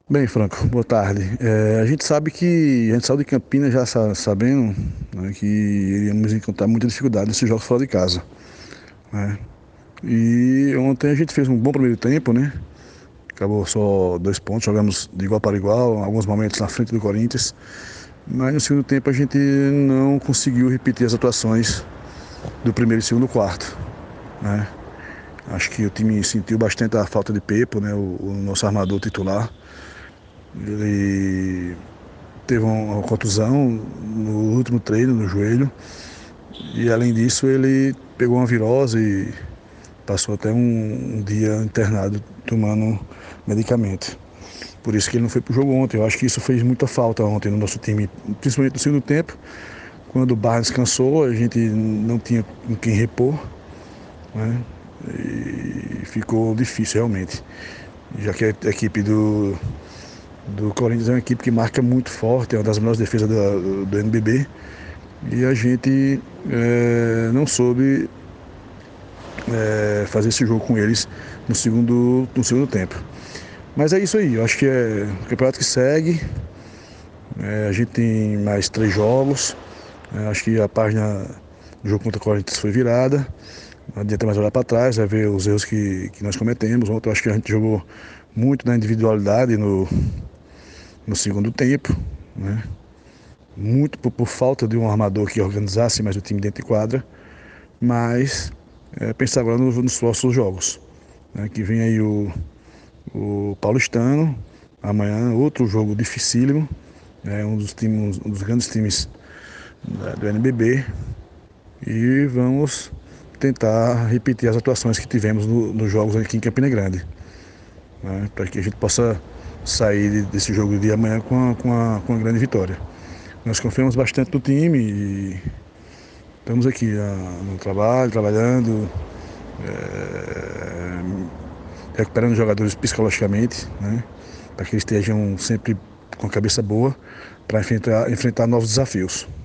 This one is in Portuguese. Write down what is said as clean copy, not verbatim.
Bem, Franco, boa tarde. A gente saiu de Campinas já sabendo, né, que iríamos encontrar muita dificuldade nesses jogos fora de casa, né? E ontem a gente fez um bom primeiro tempo, né? Acabou só 2 pontos, jogamos de igual para igual, em alguns momentos na frente do Corinthians, mas no segundo tempo a gente não conseguiu repetir as atuações do primeiro e segundo quarto, né? Acho que o time sentiu bastante a falta de Pepo, né? O nosso armador titular. Ele teve uma contusão no último treino, no joelho, e além disso ele pegou uma virose e passou até um dia internado tomando medicamento. Por isso que ele não foi pro jogo ontem. Eu acho que isso fez muita falta ontem no nosso time, principalmente no segundo tempo, quando o Barnes cansou, a gente não tinha com quem repor, né? E ficou difícil realmente, já que a equipe do Corinthians é uma equipe que marca muito forte, é uma das melhores defesas do NBB. E a gente não soube fazer esse jogo com eles no segundo tempo. Mas é isso aí, eu acho que é o campeonato que segue. A gente tem mais 3 jogos. Acho que a página do jogo contra o Corinthians foi virada. Não adianta mais olhar para trás, vai ver os erros que nós cometemos. Ontem eu acho que a gente jogou muito na individualidade no segundo tempo, né? Muito por falta de um armador que organizasse mais o time dentro de quadra. Mas pensar agora nos próximos jogos, né? Que vem aí o Paulistano, amanhã outro jogo dificílimo, um dos grandes times, né, do NBB, e vamos tentar repetir as atuações que tivemos nos jogos aqui em Campina Grande, né, para que a gente possa sair desse jogo de amanhã com uma grande vitória. Nós confiamos bastante no time e estamos aqui no trabalho, trabalhando, recuperando os jogadores psicologicamente, né, para que eles estejam sempre com a cabeça boa para enfrentar novos desafios.